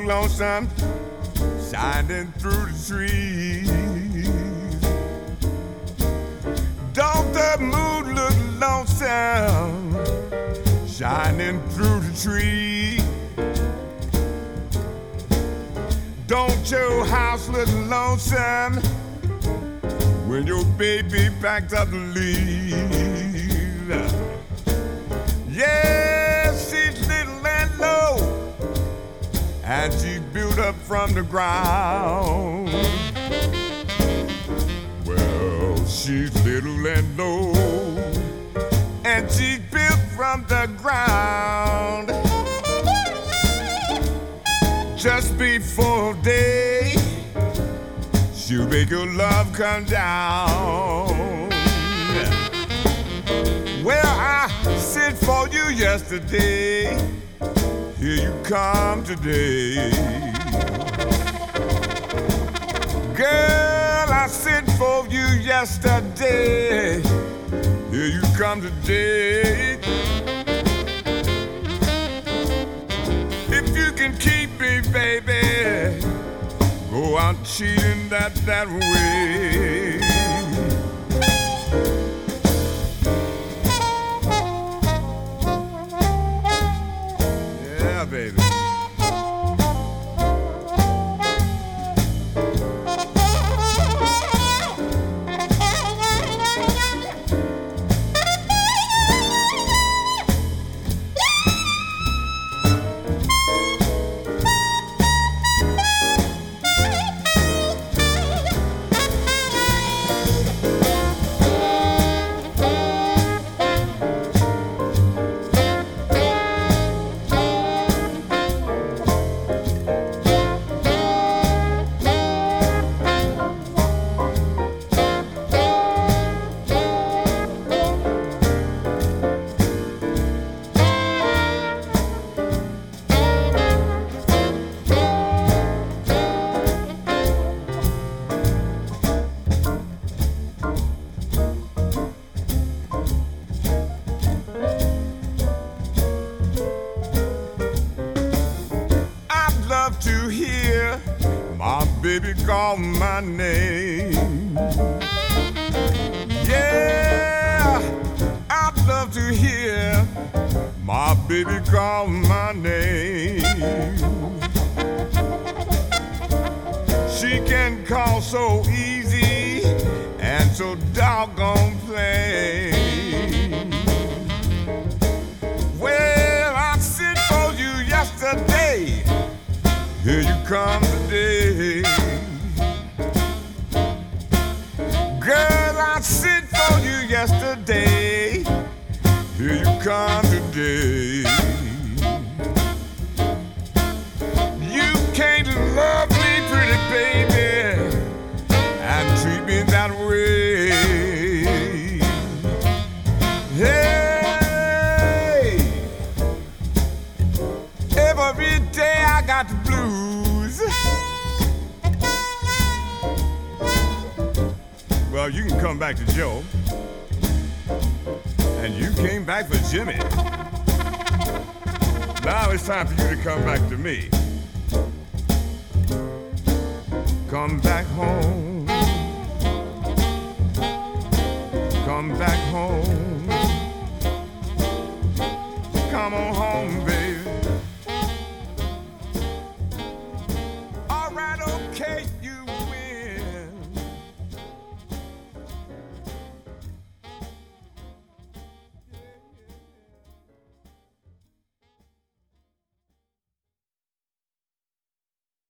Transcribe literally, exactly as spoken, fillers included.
lonesome, shining through the trees. Don't the moon look lonesome, shining through the trees? Don't your house look lonesome when your baby packed up to leave? Yeah, she's little and low, and she's built up from the ground. Well, she's little and low, and she's built from the ground. Just before day, she'll make your love come down. Well, I sent for you yesterday, here you come today. Girl, I sent for you yesterday, here you come today. If you can keep me, baby, go out cheating that that way. Yeah, baby. To hear my baby call my name. Yeah, I'd love to hear my baby call my name. She can call so easy and so doggone plain. Well, I sent for you yesterday, here you come today. Girl, I sent for you yesterday, here you come today. You can't love me, pretty baby, and treat me that way. Hey, every day I got the blues. Well, you can come back to Joe, and you came back for Jimmy. Now it's time for you to come back to me. Come back home. Come back home. Come on home, baby. All right, okay.